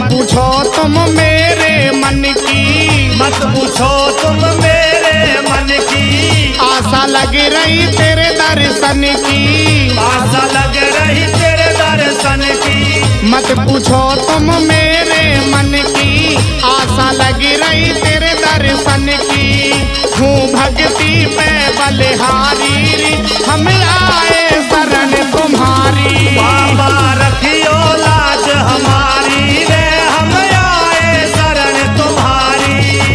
पूछो तुम मेरे मन की, मत पूछो तुम मेरे मन की, आशा लग रही तेरे दर्शन की, आशा लग रही तेरे दर्शन की। मत पूछो तुम मेरे मन की, आशा लग रही तेरे दर्शन की। हूँ भक्ति पे बलिहारी रे, हम आए शरण तुम्हारी। बाबा रखियो लाज हमारी रे, हम आए शरण तुम्हारी।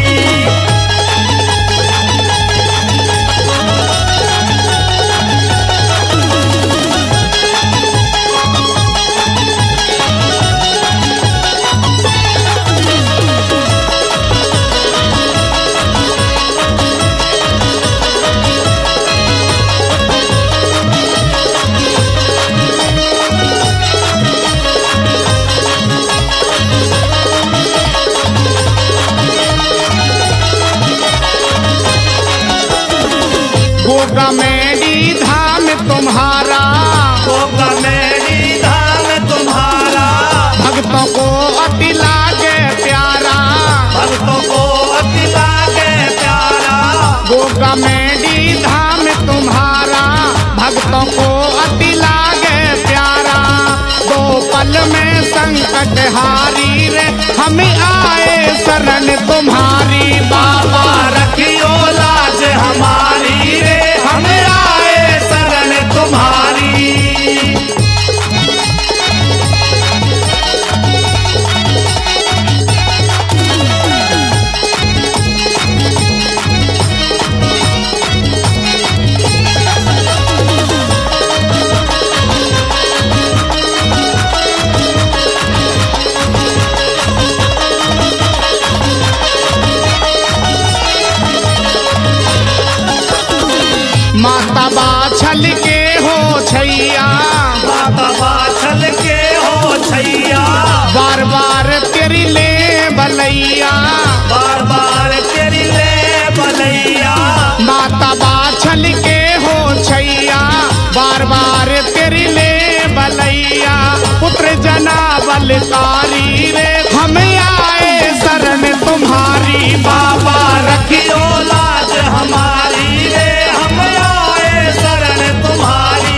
गोगमेडी धाम तुम्हारा, गोगमेडी धाम तुम्हारा, भक्तों को अति लागे प्यारा। भक्तों को अति लागे प्यारा। गोगमेडी धाम तुम्हारा, भक्तों को अति लागे प्यारा। दो पल में संकट हारी रे, हम आए शरण तुम्हारी। बाबा रखियो लाज हमारी रे, हम आए शरण तुम्हारी। माता बाछल के हो छैया, बाबा बाछल के हो छैया, बार बार तेरी ले बलैया। बार बार तेरी ले बलैया। माता बाछल के हो छैया, बार बार तेरी ले बलैया। पुत्र जना बलकारी रे, हम आए शरण तुम्हारी। बाबा रखियो लाज हमारी रे, हम आए शरण तुम्हारी।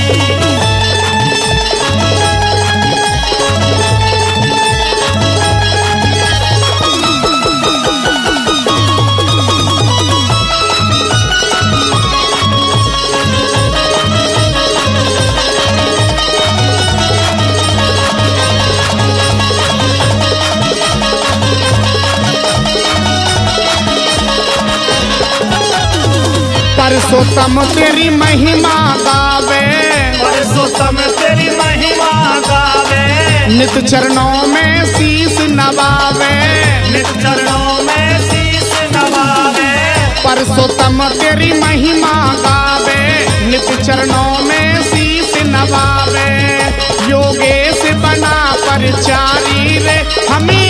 परसोत्तम तेरी महिमा गावे, परसोत्तम तेरी महिमा गावे, नित चरणों में शीस नवावे। नित चरणों में शीस नवावे। परसोत्तम तेरी महिमा गावे, नित चरणों में शीस नवावे। योगेश बना परचारी रे, हम